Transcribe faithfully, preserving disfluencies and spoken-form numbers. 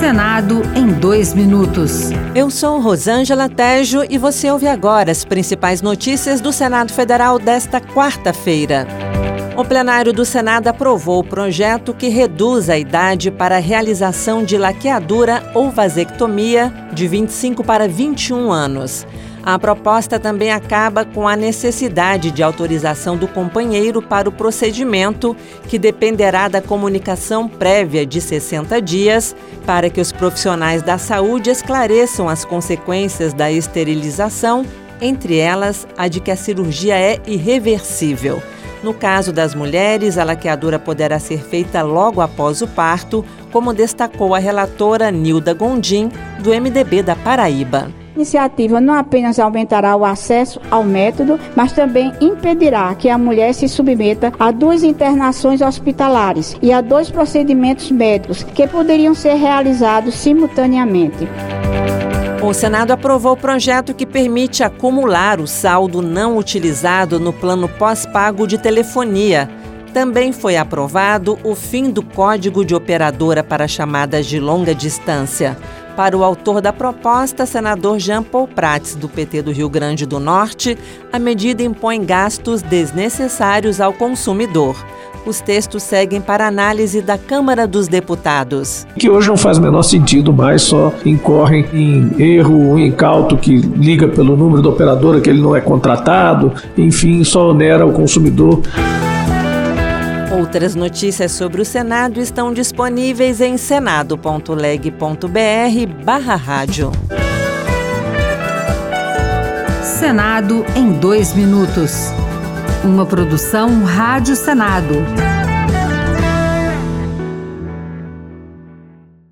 Senado em dois minutos. Eu sou Rosângela Tejo e você ouve agora as principais notícias do Senado Federal desta quarta-feira. O plenário do Senado aprovou o projeto que reduz a idade para a realização de laqueadura ou vasectomia de vinte e cinco para vinte e um anos. A proposta também acaba com a necessidade de autorização do companheiro para o procedimento, que dependerá da comunicação prévia de sessenta dias, para que os profissionais da saúde esclareçam as consequências da esterilização, entre elas a de que a cirurgia é irreversível. No caso das mulheres, a laqueadura poderá ser feita logo após o parto, como destacou a relatora Nilda Gondim, do M D B da Paraíba. A iniciativa não apenas aumentará o acesso ao método, mas também impedirá que a mulher se submeta a duas internações hospitalares e a dois procedimentos médicos que poderiam ser realizados simultaneamente. O Senado aprovou o projeto que permite acumular o saldo não utilizado no plano pós-pago de telefonia. Também foi aprovado o fim do código de operadora para chamadas de longa distância. Para o autor da proposta, senador Jean Paul Prats, do P T do Rio Grande do Norte, a medida impõe gastos desnecessários ao consumidor. Os textos seguem para análise da Câmara dos Deputados. Que hoje não faz o menor sentido mais, só incorrem em erro, um incauto que liga pelo número da operadora que ele não é contratado, enfim, só onera o consumidor. Outras notícias sobre o Senado estão disponíveis em senado ponto leg ponto br barra rádio. Senado em dois minutos. Uma produção Rádio Senado.